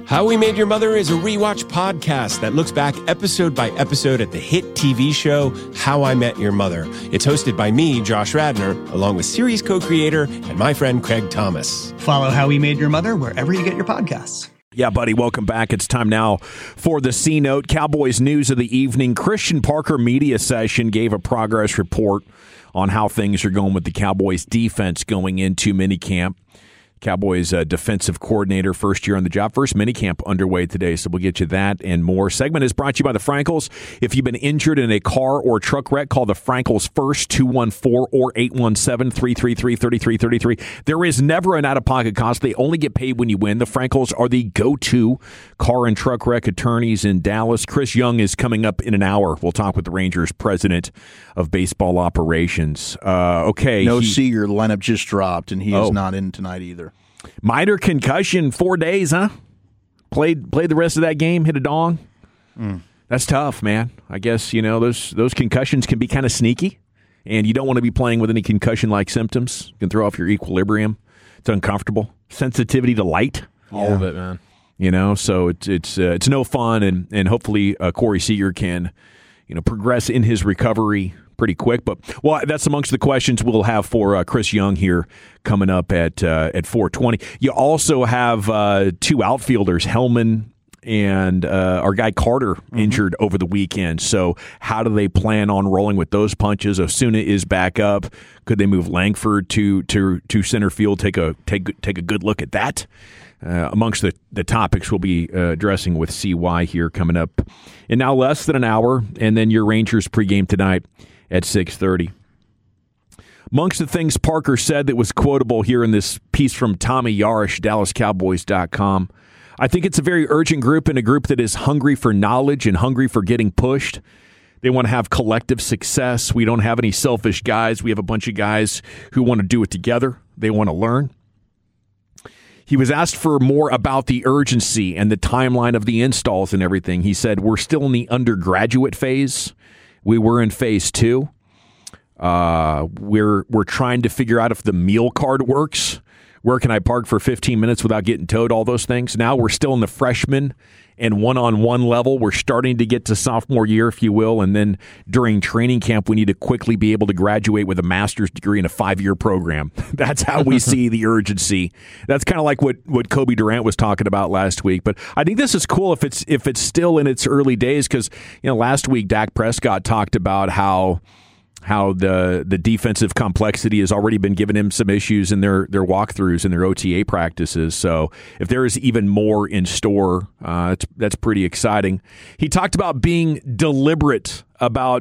How We Made Your Mother is a rewatch podcast that looks back episode by episode at the hit TV show How I Met Your Mother. It's hosted by me, Josh Radnor, along with series co-creator and my friend Craig Thomas. Follow How We Made Your Mother wherever you get your podcasts. Yeah, buddy, welcome back. It's time now for the C-Note. Cowboys news of the evening. Christian Parker media session gave a progress report on how things are going with the Cowboys defense going into minicamp. Cowboys defensive coordinator, first year on the job, first minicamp underway today, so we'll get you that and more. Segment is brought to you by the Frankels. If you've been injured in a car or truck wreck, call the Frankels first, 214 or 817-333-3333. There is never an out-of-pocket cost. They only get paid when you win. The Frankels are the go-to car and truck wreck attorneys in Dallas. Chris Young is coming up in an hour. We'll talk with the Rangers president of baseball operations. Okay. Seager lineup just dropped, and he is not in tonight either. Minor concussion, 4 days, huh? Played the rest of that game, hit a dong. That's tough, man. I guess, those concussions can be kind of sneaky, and you don't want to be playing with any concussion-like symptoms. You can throw off your equilibrium. It's uncomfortable. Sensitivity to light. All of it, man. So it's no fun, and hopefully Corey Seager can, progress in his recovery pretty quick. But, well, that's amongst the questions we'll have for Chris Young here coming up at 4:20. You also have two outfielders, Hellman and our guy Carter, injured over the weekend. So how do they plan on rolling with those punches? Osuna is back up. Could they move Langford to center field? Take a good look at that. Amongst the topics we'll be addressing with CY here coming up in now less than an hour, and then your Rangers pregame tonight at 6:30. Amongst the things Parker said that was quotable here in this piece from Tommy Yarish, DallasCowboys.com, I think it's a very urgent group and a group that is hungry for knowledge and hungry for getting pushed. They want to have collective success. We don't have any selfish guys. We have a bunch of guys who want to do it together. They want to learn. He was asked for more about the urgency and the timeline of the installs and everything. He said, we're still in the undergraduate phase. We were in phase 2. We're trying to figure out if the meal card works. Where can I park for 15 minutes without getting towed? All those things. Now we're still in the freshman and one-on-one level. We're starting to get to sophomore year, if you will, and then during training camp, we need to quickly be able to graduate with a master's degree in a 5-year program. That's how we see the urgency. That's kind of like what Kobe Durant was talking about last week. But I think this is cool if it's still in its early days, because last week Dak Prescott talked about how the defensive complexity has already been giving him some issues in their walkthroughs and their OTA practices. So if there is even more in store, that's pretty exciting. He talked about being deliberate about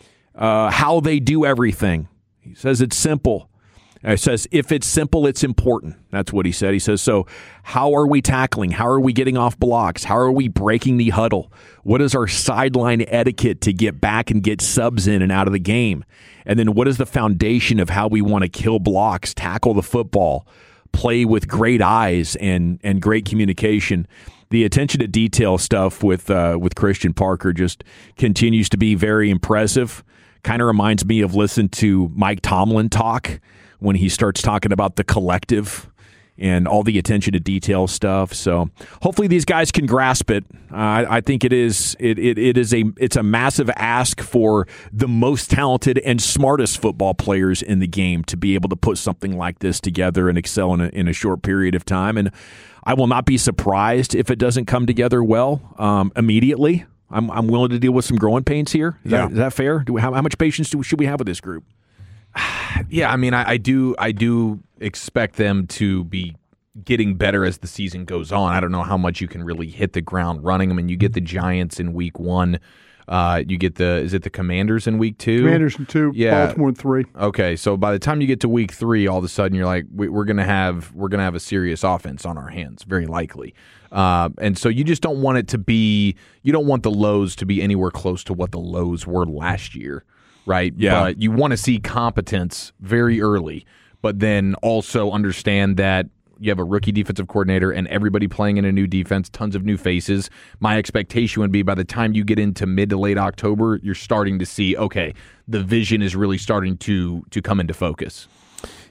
how they do everything. He says it's simple. He says if it's simple, it's important. That's what he said. He says, so how are we tackling? How are we getting off blocks? How are we breaking the huddle? What is our sideline etiquette to get back and get subs in and out of the game? And then what is the foundation of how we want to kill blocks, tackle the football, play with great eyes and great communication? The attention to detail stuff with Christian Parker just continues to be very impressive. Kind of reminds me of listening to Mike Tomlin talk when he starts talking about the collective and all the attention to detail stuff. So hopefully these guys can grasp it. I think it's a massive ask for the most talented and smartest football players in the game to be able to put something like this together and excel in a short period of time. And I will not be surprised if it doesn't come together well immediately. I'm willing to deal with some growing pains here. Is that fair? How much patience should we have with this group? Yeah, I mean, I do expect them to be getting better as the season goes on. I don't know how much you can really hit the ground running. I mean, you get the Giants in week 1. You get is it the Commanders in week 2? Commanders in 2, Baltimore in 3. Okay, so by the time you get to week 3, all of a sudden you're like, we're gonna have a serious offense on our hands, very likely. And so you just don't want it to be. You don't want the lows to be anywhere close to what the lows were last year. Right? Yeah. But you want to see competence very early, but then also understand that you have a rookie defensive coordinator and everybody playing in a new defense, tons of new faces. My expectation would be by the time you get into mid to late October, you're starting to see, okay, the vision is really starting to come into focus.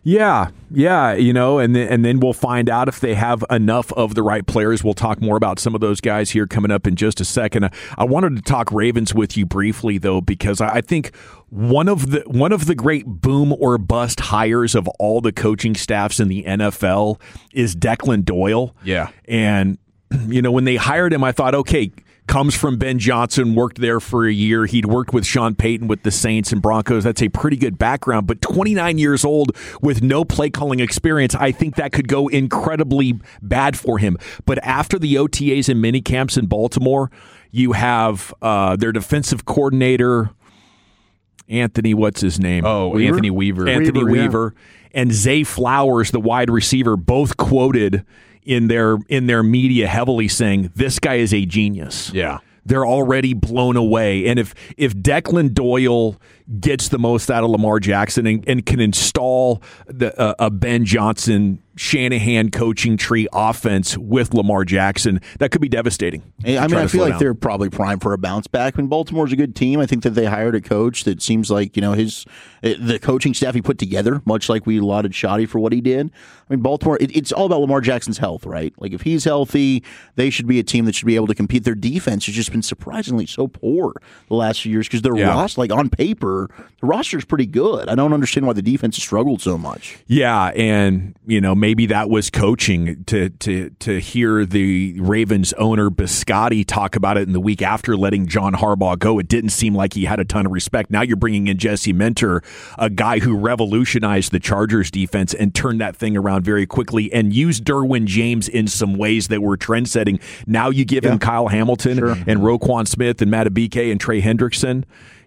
Yeah, and then we'll find out if they have enough of the right players. We'll talk more about some of those guys here coming up in just a second. I wanted to talk Ravens with you briefly, though, because I think one of the great boom or bust hires of all the coaching staffs in the NFL is Declan Doyle. Yeah. And, when they hired him, I thought, okay, comes from Ben Johnson, worked there for a year. He'd worked with Sean Payton with the Saints and Broncos. That's a pretty good background. But 29 years old with no play calling experience, I think that could go incredibly bad for him. But after the OTAs and mini camps in Baltimore, you have their defensive coordinator, Anthony, what's his name? Weaver? Anthony Weaver. Anthony Weaver. And Zay Flowers, the wide receiver, both quoted in their media heavily saying this guy is a genius. Yeah. They're already blown away. And if Declan Doyle gets the most out of Lamar Jackson and can install a Ben Johnson, Shanahan coaching tree offense with Lamar Jackson, that could be devastating. I feel like they're probably primed for a bounce back. I mean, Baltimore's a good team. I think that they hired a coach that seems like, the coaching staff he put together, much like we lauded Shoddy for what he did. I mean, Baltimore, it's all about Lamar Jackson's health, right? Like, if he's healthy, they should be a team that should be able to compete. Their defense has just been surprisingly so poor the last few years because their roster, like on paper, the roster is pretty good. I don't understand why the defense has struggled so much. Yeah, and maybe that was coaching. To hear the Ravens owner Biscotti talk about it in the week after letting John Harbaugh go, it didn't seem like he had a ton of respect. Now you're bringing in Jesse Minter, a guy who revolutionized the Chargers defense and turned that thing around very quickly and used Derwin James in some ways that were trend-setting. Now you give him Kyle Hamilton and Roquan Smith and Madubuike and Trey Hendrickson.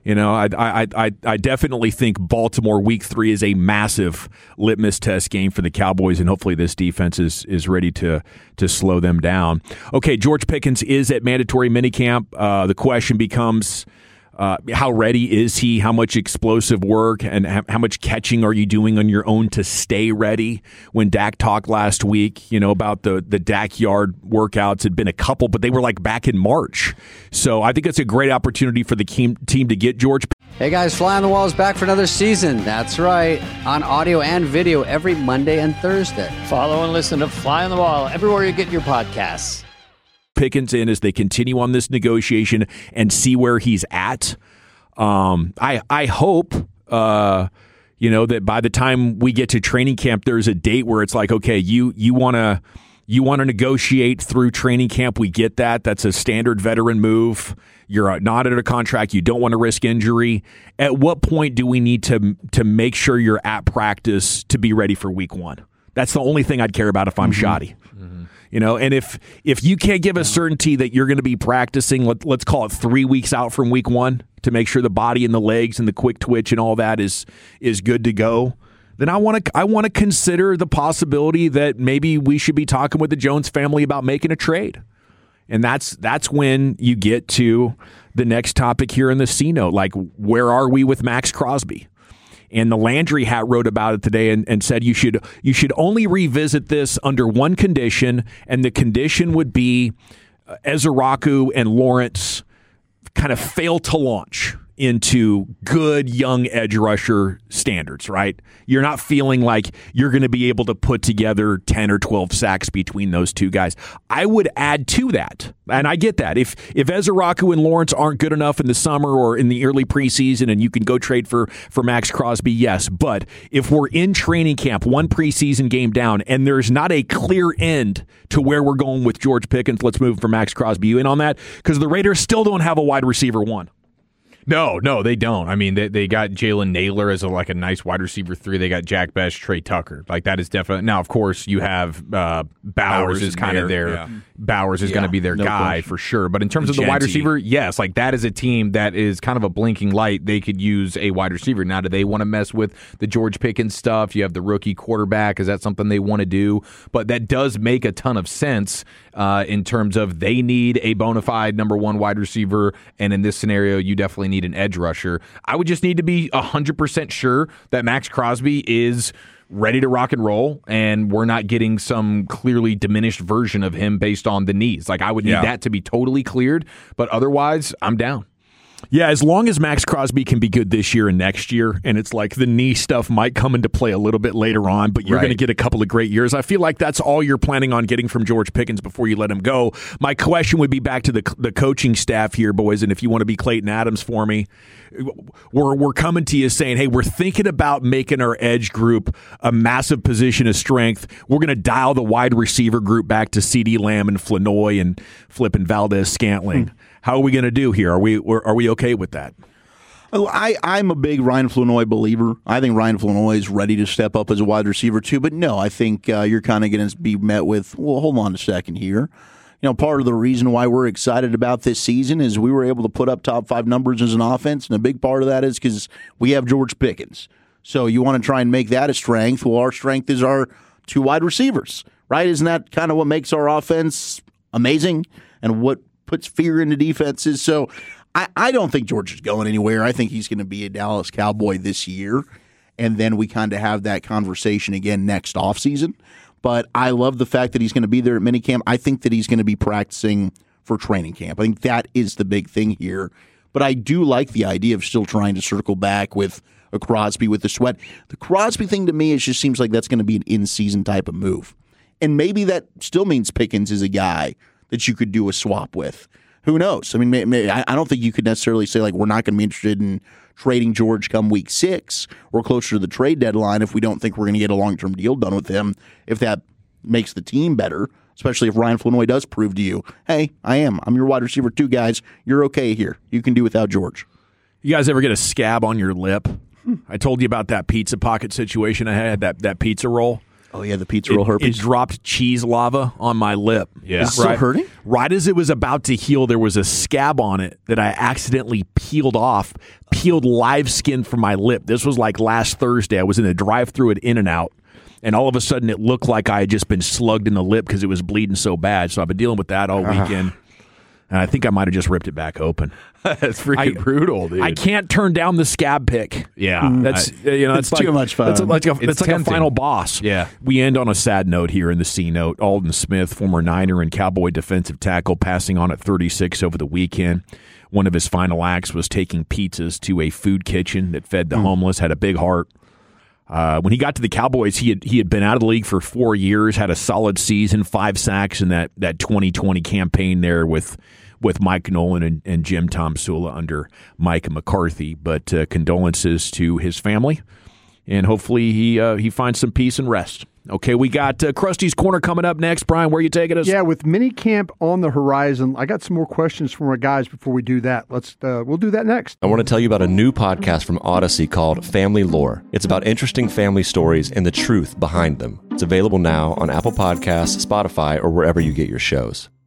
I definitely think Baltimore Week 3 is a massive litmus test game for the Cowboys, and hopefully this defense is ready to slow them down. Okay, George Pickens is at mandatory minicamp. The question becomes, how ready is he? How much explosive work and how much catching are you doing on your own to stay ready? When Dak talked last week, about the Dak yard workouts, had been a couple, but they were like back in March. So I think it's a great opportunity for the team to get George. Hey guys, Fly on the Wall is back for another season. That's right, on audio and video every Monday and Thursday. Follow and listen to Fly on the Wall everywhere you get your podcasts. Pickens in as they continue on this negotiation and see where he's at. I hope that by the time we get to training camp, there's a date where it's like, okay, you want to negotiate through training camp. We get that. That's a standard veteran move. You're not under a contract. You don't want to risk injury. At what point do we need to make sure you're at practice to be ready for week 1? That's the only thing I'd care about if I'm Shoddy. And if you can't give a certainty that you're going to be practicing, let's call it 3 weeks out from week 1 to make sure the body and the legs and the quick twitch and all that is good to go, then I want to consider the possibility that maybe we should be talking with the Jones family about making a trade. And that's when you get to the next topic here in the C-Note, like where are we with Max Crosby? And the Landry Hat wrote about it today and said you should only revisit this under one condition, and the condition would be Ezeraku and Lawrence kind of fail to launch into good young edge rusher standards, right? You're not feeling like you're going to be able to put together 10 or 12 sacks between those two guys. I would add to that, and I get that. If Ezeraku and Lawrence aren't good enough in the summer or in the early preseason and you can go trade for Max Crosby, yes. But if we're in training camp, one preseason game down, and there's not a clear end to where we're going with George Pickens, let's move for Max Crosby. You in on that? Because the Raiders still don't have a wide receiver 1. No, they don't. I mean, they got Jalen Naylor as a nice wide receiver 3. They got Jack Best, Trey Tucker. Like, that is definitely. Now, of course, you have Bowers is kind of their. Yeah. Bowers is going to be their guy for sure. But in terms of the wide receiver, yes, like that is a team that is kind of a blinking light. They could use a wide receiver. Now, do they want to mess with the George Pickens stuff? You have the rookie quarterback. Is that something they want to do? But that does make a ton of sense in terms of they need a bona fide number 1 wide receiver. And in this scenario, you definitely need an edge rusher. I would just need to be 100% sure that Max Crosby is ready to rock and roll, and we're not getting some clearly diminished version of him based on the knees. Like, I would need that to be totally cleared, but otherwise, I'm down. Yeah, as long as Max Crosby can be good this year and next year, and it's like the knee stuff might come into play a little bit later on, but you're going to get a couple of great years. I feel like that's all you're planning on getting from George Pickens before you let him go. My question would be back to the coaching staff here, boys, and if you want to be Clayton Adams for me, we're coming to you saying, hey, we're thinking about making our edge group a massive position of strength. We're going to dial the wide receiver group back to CeeDee Lamb and Flanoy and flipping Valdez-Scantling. How are we going to do here? Are we okay with that? I'm a big Ryan Flanoy believer. I think Ryan Flanoy is ready to step up as a wide receiver too. But no, I think you're kind of going to be met with, well, hold on a second here. Part of the reason why we're excited about this season is we were able to put up top 5 numbers as an offense, and a big part of that is because we have George Pickens. So you want to try and make that a strength. Well, our strength is our 2 wide receivers, right? Isn't that kind of what makes our offense amazing and what puts fear into defenses? So I don't think George is going anywhere. I think he's going to be a Dallas Cowboy this year, and then we kind of have that conversation again next offseason. But I love the fact that he's going to be there at minicamp. I think that he's going to be practicing for training camp. I think that is the big thing here. But I do like the idea of still trying to circle back with a Crosby with the sweat. The Crosby thing to me, it just seems like that's going to be an in-season type of move. And maybe that still means Pickens is a guy that you could do a swap with. Who knows? I mean, I don't think you could necessarily say, like, we're not going to be interested in trading George come week 6 or closer to the trade deadline if we don't think we're going to get a long-term deal done with him, if that makes the team better, especially if Ryan Flanoy does prove to you, hey, I'm your wide receiver 2, guys. You're okay here. You can do without George. You guys ever get a scab on your lip? I told you about that pizza pocket situation I had, that pizza roll. Oh, yeah, the pizza roll herpes. It dropped cheese lava on my lip. Yeah. Is it still hurting? Right as it was about to heal, there was a scab on it that I accidentally peeled live skin from my lip. This was like last Thursday. I was in a drive-thru at In-N-Out, and all of a sudden it looked like I had just been slugged in the lip because it was bleeding so bad. So I've been dealing with that all weekend. And I think I might have just ripped it back open. That's freaking brutal, dude. I can't turn down the scab pick. Yeah. That's it's like, too much fun. It's like a final boss. Yeah. We end on a sad note here in the C note. Aldon Smith, former Niner and Cowboy defensive tackle, passing on at 36 over the weekend. One of his final acts was taking pizzas to a food kitchen that fed the homeless, had a big heart. When he got to the Cowboys, he had been out of the league for 4 years, had a solid season, 5 sacks in that 2020 campaign there with Mike Nolan and Jim Tomsula under Mike McCarthy. But condolences to his family, and hopefully he finds some peace and rest. Okay, we got Krusty's Corner coming up next. Brian, where are you taking us? Yeah, with minicamp on the horizon, I got some more questions from our guys before we do that. We'll do that next. I want to tell you about a new podcast from Odyssey called Family Lore. It's about interesting family stories and the truth behind them. It's available now on Apple Podcasts, Spotify, or wherever you get your shows.